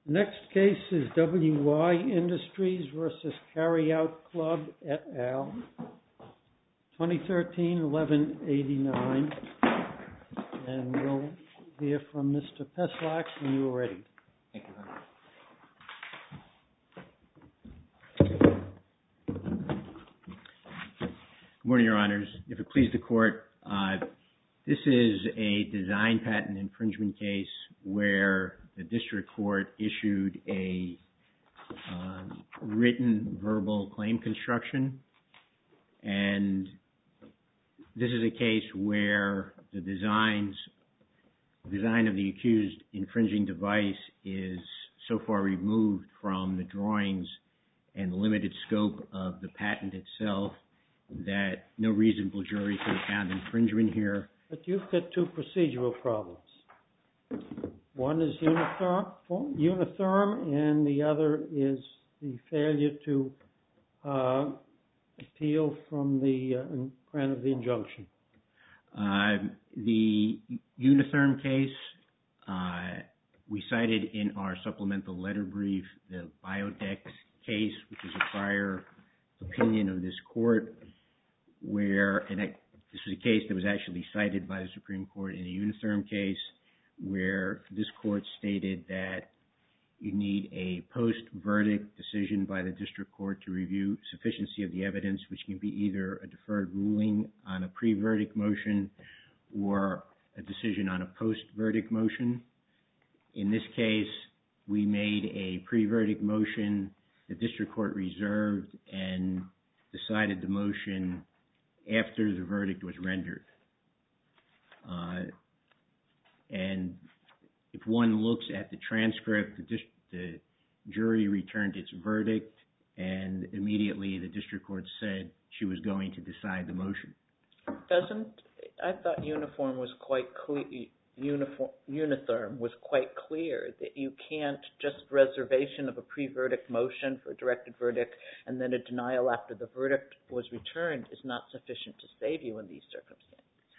Next case is WY Industries versus Carryout Club et al. 2013-1189. And we'll hear from Mr. Peslack when you're ready. Thank you, Hunter. Good morning, Your Honors. If it please the Court, this is a design patent infringement case where the District Court issued a written verbal claim construction, and this is a case where the design of the accused infringing device is so far removed from the drawings and the limited scope of the patent itself that no reasonable jury could have found infringement here. But you've got two procedural problems. One is unitherm, and the other is the failure to appeal from the grant of the injunction. The unitherm case, we cited in our supplemental letter brief the Biodex case, which is a prior opinion of this Court, where, and this was a case that was actually cited by the Supreme Court in a unitherm case, where this Court stated that you need a post-verdict decision by the District Court to review sufficiency of the evidence, which can be either a deferred ruling on a pre-verdict motion or a decision on a post-verdict motion. In this case, we made a pre-verdict motion. The District Court reserved and decided the motion after the verdict was rendered. And if one looks at the transcript, the jury returned its verdict, and immediately the District Court said she was going to decide the motion. I thought unitherm was quite clear that you can't just reservation of a pre-verdict motion for a directed verdict and then a denial after the verdict was returned is not sufficient to save you in these circumstances.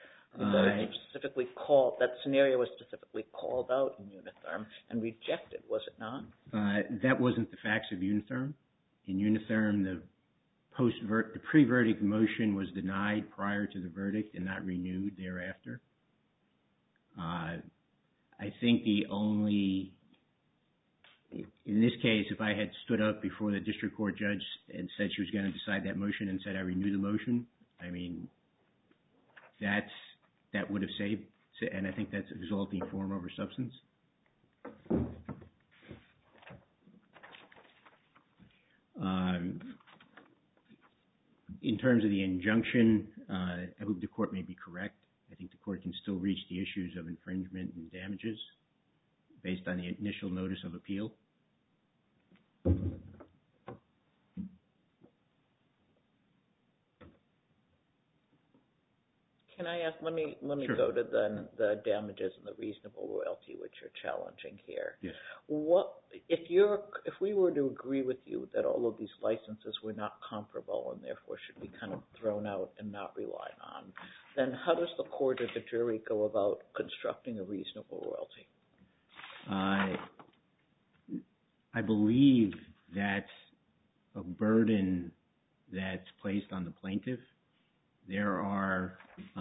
That scenario was specifically called out in unitherm and rejected, was it not? That wasn't the facts of unitherm. In unitherm, the pre-verdict motion was denied prior to the verdict and not renewed thereafter. I think in this case, if I had stood up before the District Court judge and said she was going to decide that motion and said I renew the motion, I mean, that would have saved, and I think that's exalting form over substance. In terms of the injunction, I hope the Court may be correct. I think the Court can still reach the issues of infringement and damages based on the initial notice of appeal. Can I ask, let me Sure. go to the damages and the reasonable royalty which are challenging here. Yes. If we were to agree with you that all of these licenses were not comparable and therefore should be kind of thrown out and not relied on, then how does the court or the jury go about constructing a reasonable royalty? I believe that's a burden that's placed on the plaintiff. There are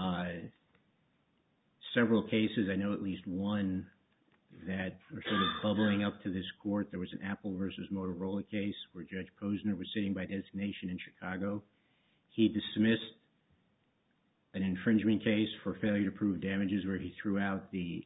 several cases, I know at least one, that are sort of bubbling up to this Court. There was an Apple versus Motorola case where Judge Posner was sitting by designation in Chicago. He dismissed an infringement case for failure to prove damages where he threw out the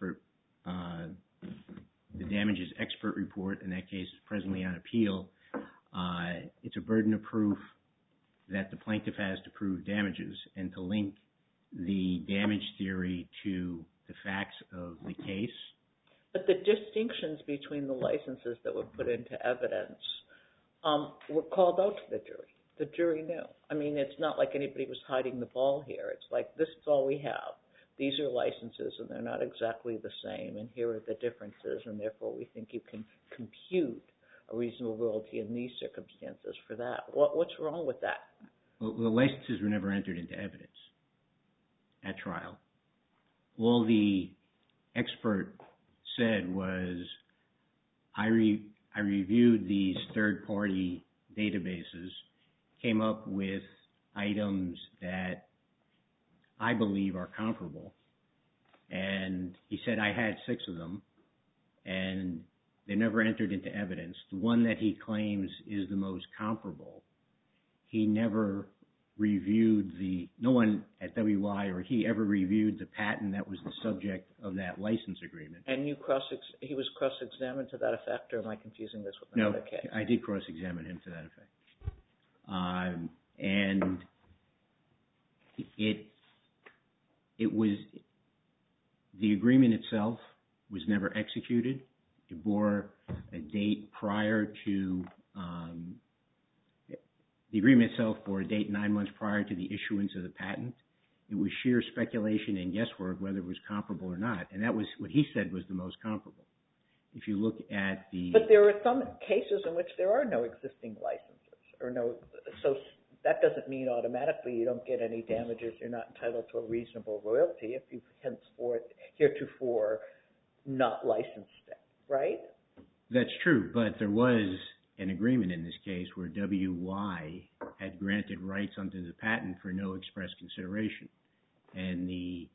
damages expert report, and that case is presently on appeal. It's a burden of proof that the plaintiff has to prove damages and to link the damage theory to the facts of the case. But the distinctions between the licenses that were put into evidence were called out to the jury. The jury knew. I mean, it's not like anybody was hiding the ball here. It's like, this is all we have. These are licenses, and they're not exactly the same, and here are the differences, and therefore we think you can compute a reasonable royalty in these circumstances for that. What's wrong with that? Well, the licenses were never entered into evidence at trial. All the expert said was, I reviewed these third-party databases, came up with items that I believe are comparable, and he said I had 6 of them, and they never entered into evidence. The one that he claims is the most comparable, he never reviewed no one at WY or he ever reviewed the patent that was the subject of that license agreement. And he was cross-examined to that effect, or am I confusing this with another case? No, I did cross-examine him to that effect. And it was, the agreement itself was never executed. It bore a date prior to, the agreement itself bore a date 9 months prior to the issuance of the patent. It was sheer speculation and guesswork whether it was comparable or not, and that was what he said was the most comparable. If you look at the... But there are some cases in which there are no existing licenses, so that doesn't mean automatically you don't get any damages. You're not entitled to a reasonable royalty if you've heretofore not licensed it, right? That's true, but there was an agreement in this case where WY had granted rights under the patent for no express consideration, and the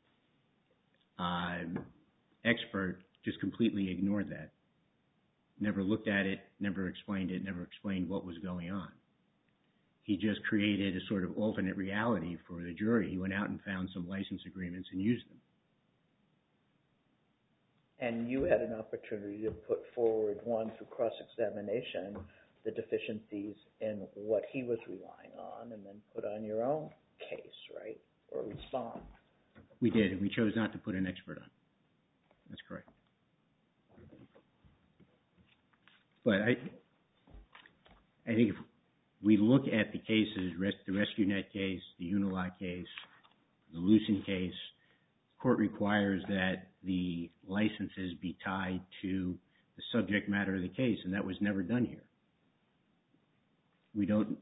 expert just completely ignored that. Never looked at it, never explained it, never explained what was going on. He just created a sort of alternate reality for the jury. He went out and found some license agreements and used them. And you had an opportunity to put forward, one, through cross-examination, the deficiencies in what he was relying on, and then put on your own case, right, or respond. We did, and we chose not to put an expert on. That's correct. But I think if we look at the cases, the RescueNet case, the Unilock case, the Lucent case, the court requires that the licenses be tied to the subject matter of the case, and that was never done here. We don't,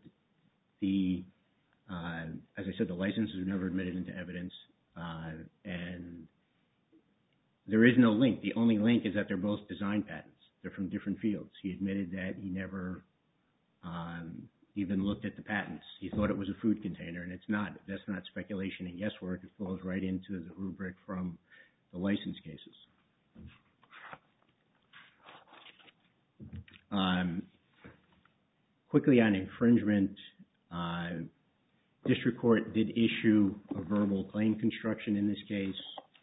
as I said, the licenses were never admitted into evidence, and there is no link. The only link is that they're both design patents. They're from different fields. He admitted that he never even looked at the patents. He thought it was a food container, and it's not. That's not speculation and guesswork. It falls right into the rubric from the license cases. Quickly on infringement, district court did issue a verbal claim construction in this case,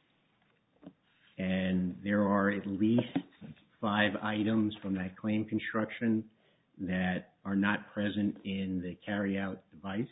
and there are at least 5 items from that claim construction that are not present in the carry-out device.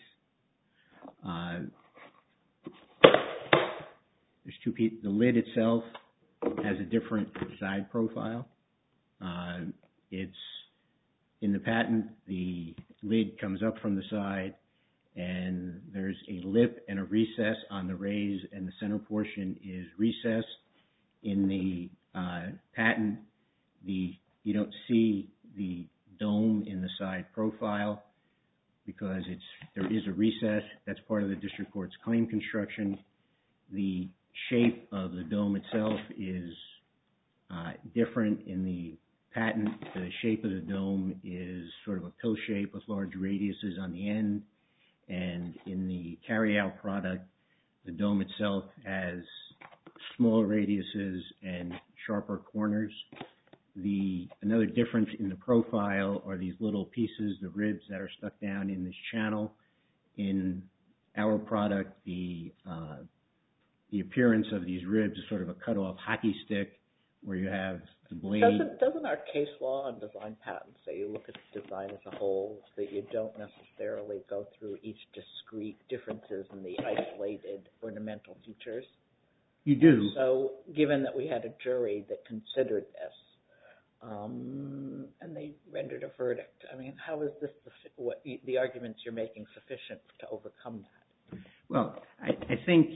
There's 2 pieces. The lid itself has a different side profile. It's in the patent, the lid comes up from the side, and there's a lip and a recess on the raise, and the center portion is recessed. In the patent, you don't see the dome in the side profile because there is a recess. That's part of the district court's claim construction. The shape of the dome itself is different in the patent. The shape of the dome is sort of a pill shape with large radiuses on the end, and in the carry-out product, the dome itself has smaller radiuses and sharper corners. Another difference in the profile are these little pieces, the ribs that are stuck down in this channel. In our product, the appearance of these ribs is sort of a cut-off hockey stick where you have the blade. Doesn't our case law on design patents say you look at the design as a whole, so that you don't necessarily go through each discrete differences in the isolated ornamental features? You do. So given that we had a jury that considered this, and they rendered a verdict, I mean, how is this, the arguments you're making sufficient to overcome that? Well, I think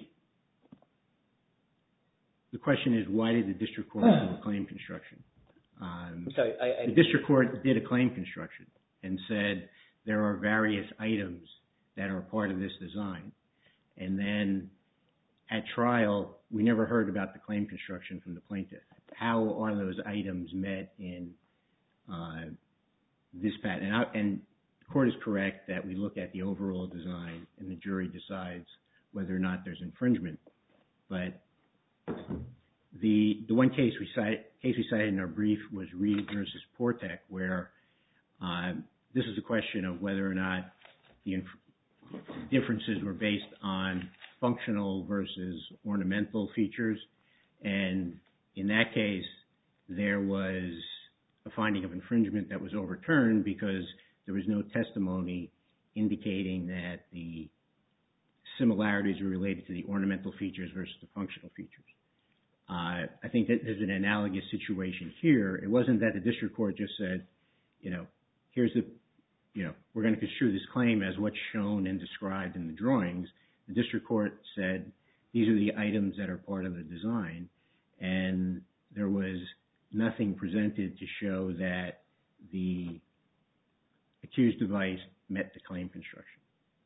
the question is, why did the district court do a claim construction? The district court did a claim construction and said there are various items that are part of this design. And then at trial, we never heard about the claim construction from the plaintiff. How are those items met in this patent. And the court is correct that we look at the overall design and the jury decides whether or not there's infringement. But the one case we cited in our brief was Reed versus Portek, where this is a question of whether or not the differences were based on functional versus ornamental features. And in that case, there was a finding of infringement that was overturned because there was no testimony indicating that the similarities were related to the ornamental features versus the functional features. I think that there's an analogous situation here. It wasn't that the district court just said, we're going to construe this claim as what's shown and described in the drawings. The district court said, these are the items that are part of the design, and there was nothing presented to show that the accused device met the claim construction.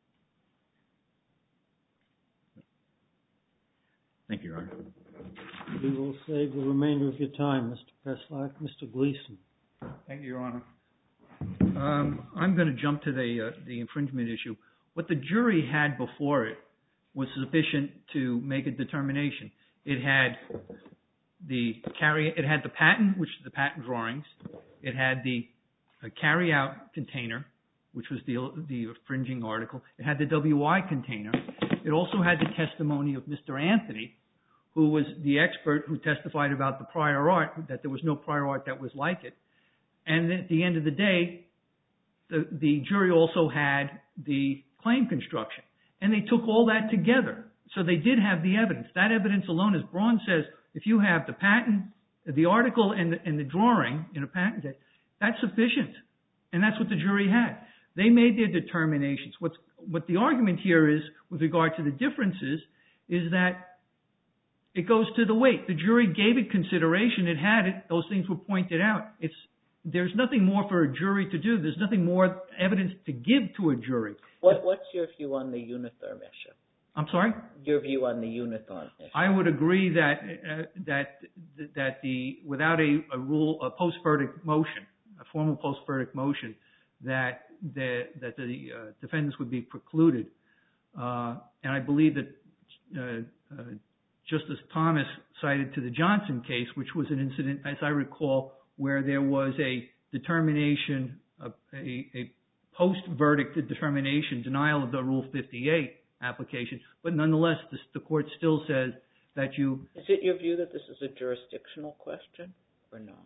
Thank you, Your Honor. We will save the remainder of your time, Mr. Peslak. Mr. Gleason. Thank you, Your Honor. I'm going to jump to the infringement issue. What the jury had before it was sufficient to make a determination. It had the patent, which is the patent drawings. It had the carry-out container, which was the infringing article. It had the WI container. It also had the testimony of Mr. Anthony, who was the expert who testified about the prior art, that there was no prior art that was like it. And at the end of the day, the jury also had the claim construction. And they took all that together. So they did have the evidence. That evidence alone, as Braun says, if you have the patent, the article, and the drawing in a patent, that's sufficient. And that's what the jury had. They made their determinations. What the argument here is, with regard to the differences, is that it goes to the weight. The jury gave it consideration. It had it. Those things were pointed out. There's nothing more for a jury to do. There's nothing more evidence to give to a jury. What's your view on the Unitherm issue? I'm sorry? Your view on the Unitherm issue. I would agree that without a post-verdict motion, a formal post-verdict motion, that the defendants would be precluded. And I believe that Justice Thomas cited to the Johnson case, which was an incident, as I recall, where there was a determination, a post-verdict determination, denial of the Rule 58 application. But nonetheless, the court still says that you... Is it your view that this is a jurisdictional question or not?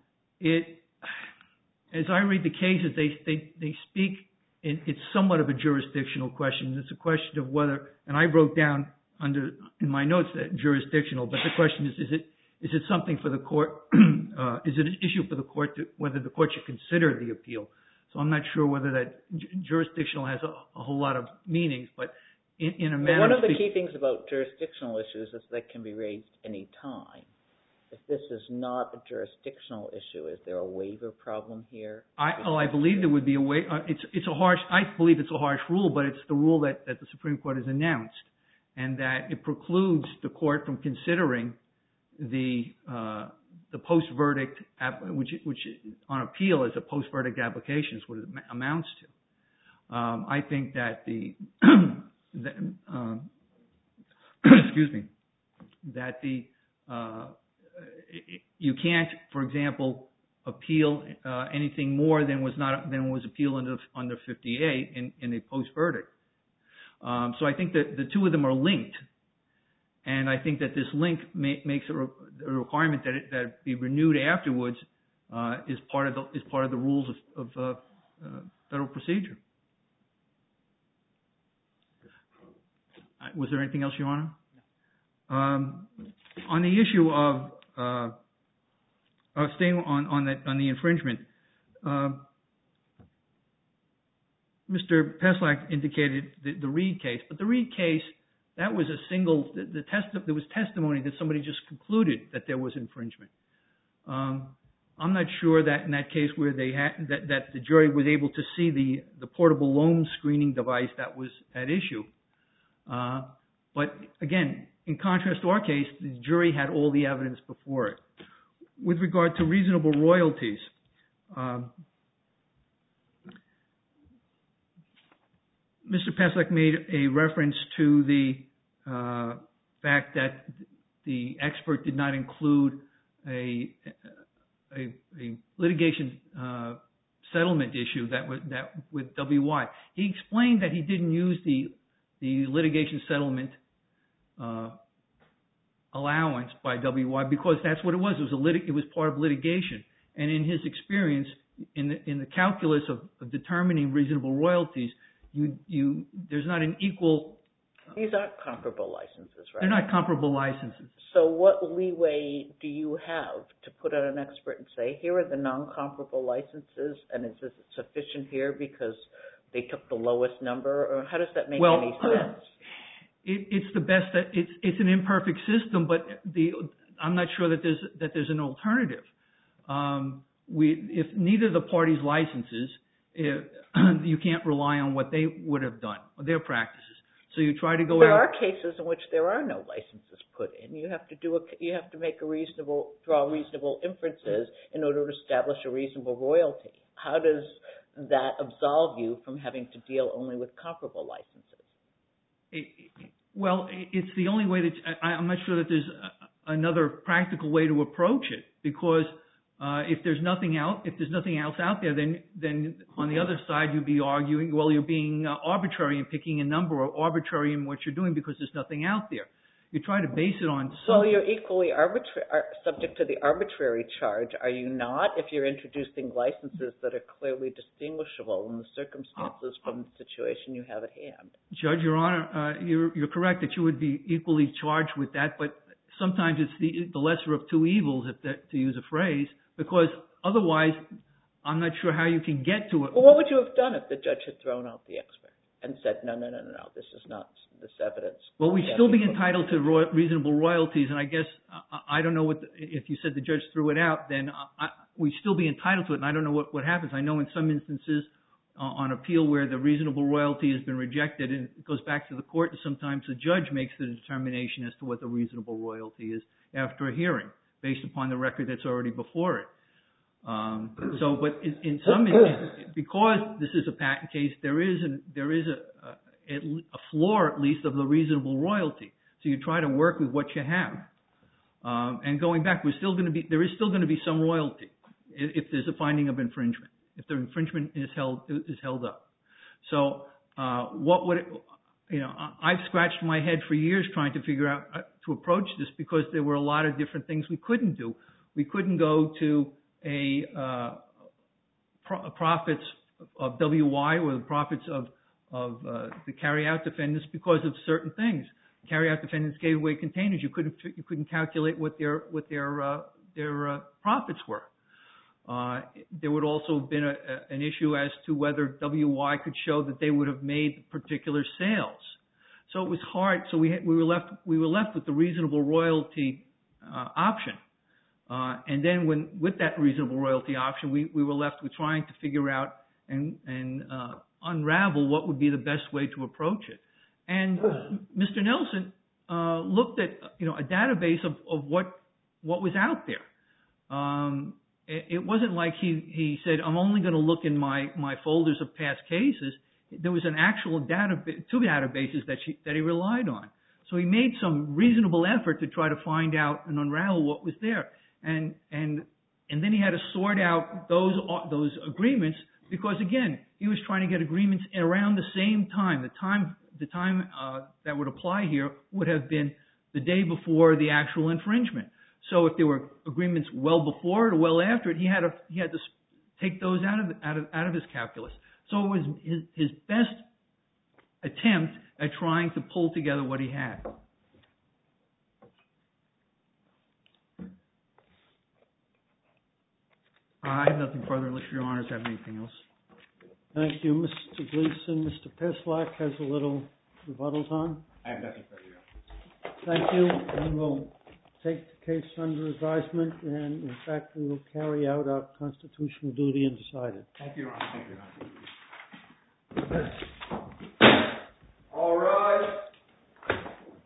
As I read the cases, they speak, it's somewhat of a jurisdictional question. It's a question of whether, and I wrote down in my notes that jurisdictional, but the question is it something for the court, is it an issue for the court, whether the court should consider the appeal? So I'm not sure whether that jurisdictional has a whole lot of meanings, but in a manner... One of the key things about jurisdictional issues is they can be raised any time. If this is not a jurisdictional issue, is there a waiver problem here? I believe there would be a waiver. I believe it's a harsh rule, but it's the rule that the Supreme Court has announced, and that it precludes the court from considering the post-verdict, which on appeal is a post-verdict application, is what it amounts to. I think that you can't, for example, appeal anything more than was appealed under 58 in a post-verdict. So I think that the two of them are linked, and I think that this link makes a requirement that it be renewed afterwards is part of the rules of federal procedure. Was there anything else, Your Honor? On the issue of staying on the infringement, Mr. Peslak indicated the Reed case, but the Reed case, that was a single, there was testimony that somebody just concluded that there was infringement. I'm not sure that in that case where that the jury was able to see the portable loan screening device that was at issue. But again, in contrast to our case, the jury had all the evidence before it. With regard to reasonable royalties, Mr. Peslak made a reference to the fact that the expert did not include a litigation settlement issue that with WY. He explained that he didn't use the litigation settlement allowance by WY because that's what it was. It was part of litigation, and in his experience, in the calculus of determining reasonable royalties, there's not an equal. These aren't comparable licenses, right? They're not comparable licenses. So what leeway do you have to put out an expert and say, here are the non-comparable licenses, and is it sufficient here because they took the lowest number? Or how does that make any sense? It's the best. It's an imperfect system, but I'm not sure that there's an alternative. If neither of the parties' licenses, you can't rely on what they would have done, their practices. So you try to go out. There are cases in which there are no licenses put in. You have to draw reasonable inferences in order to establish a reasonable royalty. How does that absolve you from having to deal only with comparable licenses? It's the only way that I'm not sure that there's another practical way to approach it, because if there's nothing else out there, then on the other side you'd be arguing, well, you're being arbitrary in picking a number, or arbitrary in what you're doing because there's nothing out there. You try to base it on something. Well, you're equally subject to the arbitrary charge, are you not, if you're introducing licenses that are clearly distinguishable in the circumstances from the situation you have at hand? Judge, Your Honor, you're correct that you would be equally charged with that, but sometimes it's the lesser of two evils, to use a phrase, because otherwise I'm not sure how you can get to it. Well, what would you have done if the judge had thrown out the expert and said, no, this is not this evidence? Well, we'd still be entitled to reasonable royalties, and I guess, I don't know if you said the judge threw it out, then we'd still be entitled to it, and I don't know what happens. I know in some instances on appeal where the reasonable royalty has been rejected, and it goes back to the court, and sometimes the judge makes the determination as to what the reasonable royalty is after a hearing, based upon the record that's already before it. But in some instances, because this is a patent case, there is a floor, at least, of the reasonable royalty. So you try to work with what you have. And going back, there is still going to be some royalty if there's a finding of infringement, if the infringement is held up. So I've scratched my head for years trying to figure out to approach this, because there were a lot of different things we couldn't do. We couldn't go to profits of WY or the profits of the carry-out defendants because of certain things. Carry-out defendants gave away containers. You couldn't calculate what their profits were. There would also have been an issue as to whether WY could show that they would have made particular sales. So it was hard. So we were left with the reasonable royalty option. And then with that reasonable royalty option, we were left with trying to figure out and unravel what would be the best way to approach it. And Mr. Nelson looked at a database of what was out there. It wasn't like he said, I'm only going to look in my folders of past cases. There was an actual two databases that he relied on. So he made some reasonable effort to try to find out and unravel what was there. And then he had to sort out those agreements, because again, he was trying to get agreements around the same time. The time that would apply here would have been the day before the actual infringement. So if there were agreements well before it or well after it, he had to take those out of his calculus. So it was his best attempt at trying to pull together what he had. I have nothing further unless Your Honors have anything else. Thank you, Mr. Gleason. Mr. Peslak has a little rebuttal time. I have nothing further. Thank you. We will take the case under advisement, and in fact, we will carry out our constitutional duty and decide it. Thank you, Your Honor. Thank you, Your Honor.